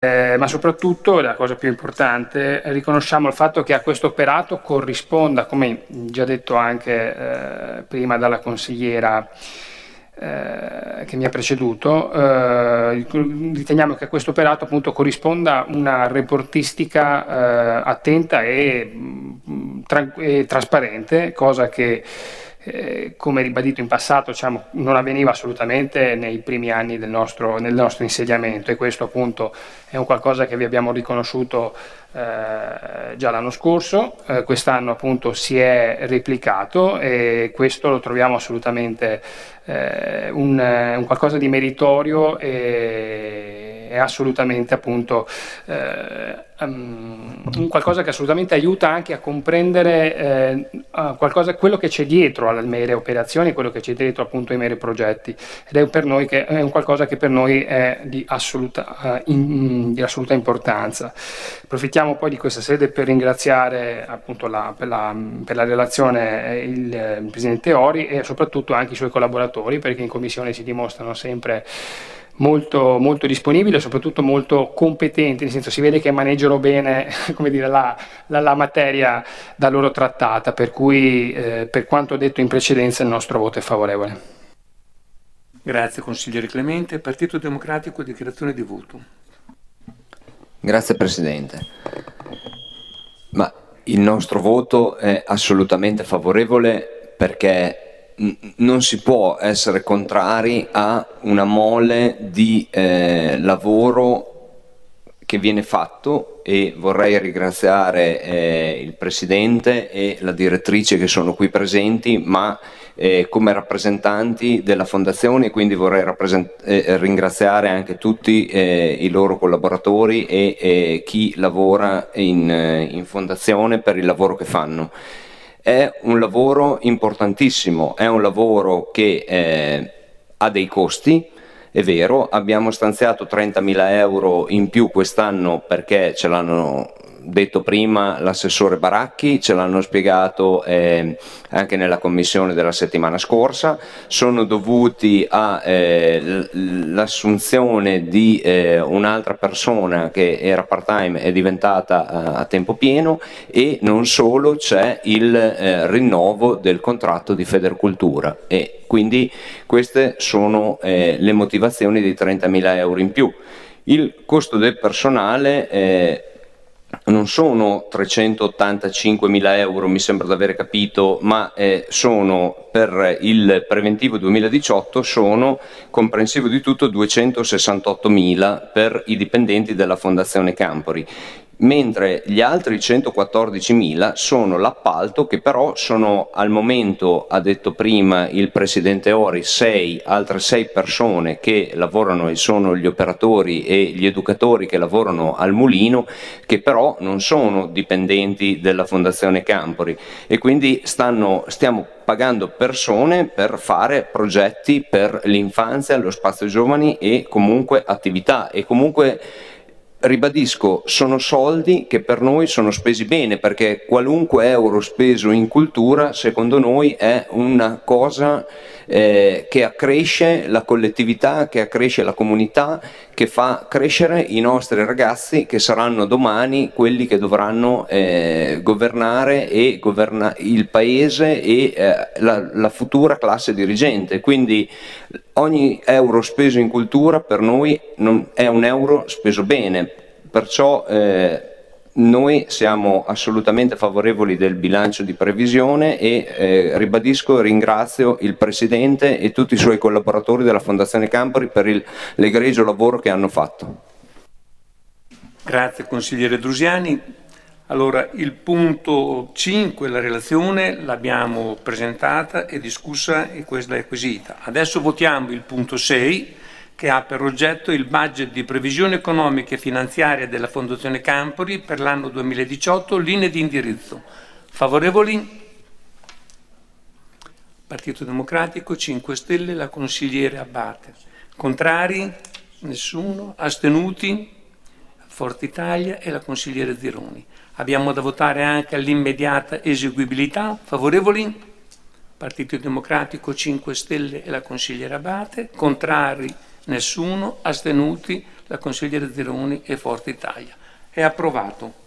Ma soprattutto, la cosa più importante, riconosciamo il fatto che a questo operato corrisponda, come già detto anche prima dalla consigliera che mi ha preceduto, riteniamo che a questo operato appunto corrisponda una reportistica attenta e trasparente, cosa che come ribadito in passato, diciamo, non avveniva assolutamente nei primi anni nel nostro insediamento, e questo appunto è un qualcosa che vi abbiamo riconosciuto già l'anno scorso. Quest'anno appunto si è replicato, e questo lo troviamo assolutamente un qualcosa di meritorio, e assolutamente appunto un qualcosa che assolutamente aiuta anche a comprendere quello che c'è dietro alle mere operazioni, quello che c'è dietro appunto ai meri progetti, ed è un qualcosa che per noi è di assoluta importanza. Approfittiamo poi di questa sede per ringraziare appunto per la relazione il Presidente Ori, e soprattutto anche i suoi collaboratori, perché in Commissione si dimostrano sempre molto, molto disponibili e soprattutto molto competenti, nel senso si vede che maneggiano bene come dire, la materia da loro trattata, per cui per quanto detto in precedenza il nostro voto è favorevole. Grazie consigliere Clemente. Partito Democratico, dichiarazione di voto. Grazie Presidente. Ma il nostro voto è assolutamente favorevole, perché non si può essere contrari a una mole di lavoro che viene fatto, e vorrei ringraziare il Presidente e la direttrice che sono qui presenti, ma come rappresentanti della Fondazione, quindi vorrei ringraziare anche tutti i loro collaboratori e chi lavora in Fondazione per il lavoro che fanno. È un lavoro importantissimo, è un lavoro che ha dei costi. È vero, abbiamo stanziato 30.000 euro in più quest'anno, perché ce l'hanno detto prima l'assessore Baracchi, ce l'hanno spiegato anche nella commissione della settimana scorsa. Sono dovuti all'assunzione di un'altra persona che era part time, è diventata a tempo pieno, e non solo, c'è il rinnovo del contratto di Federcultura, e quindi queste sono le motivazioni di 30.000 euro in più. Il costo del personale non sono 385.000 euro, mi sembra di aver capito, ma sono per il preventivo 2018, sono comprensivo di tutto 268.000 per i dipendenti della Fondazione Campori, mentre gli altri 114.000 sono l'appalto, che però sono al momento, ha detto prima il Presidente Ori, altre 6 persone che lavorano, e sono gli operatori e gli educatori che lavorano al mulino, che però non sono dipendenti della Fondazione Campori, e quindi stiamo pagando persone per fare progetti per l'infanzia, lo spazio giovani e comunque attività, e comunque ribadisco, sono soldi che per noi sono spesi bene, perché qualunque euro speso in cultura secondo noi è una cosa che accresce la collettività, che accresce la comunità, che fa crescere i nostri ragazzi, che saranno domani quelli che dovranno governare il paese e la futura classe dirigente. Quindi ogni euro speso in cultura per noi è un euro speso bene, perciò noi siamo assolutamente favorevoli del bilancio di previsione, e ribadisco e ringrazio il Presidente e tutti i suoi collaboratori della Fondazione Campori per l'egregio lavoro che hanno fatto. Grazie consigliere Drusiani. Allora, il punto 5, la relazione, l'abbiamo presentata e discussa, e questa è acquisita. Adesso votiamo il punto 6, che ha per oggetto il budget di previsione economica e finanziaria della Fondazione Campori per l'anno 2018, linee di indirizzo. Favorevoli? Partito Democratico, 5 Stelle, la consigliere Abbate. Contrari? Nessuno. Astenuti? Forza Italia e la consigliere Zironi. Abbiamo da votare anche all'immediata eseguibilità. Favorevoli? Partito Democratico, 5 Stelle e la consigliera Abate. Contrari? nessuno, astenuti, la consigliere Zironi e Forza Italia. È approvato.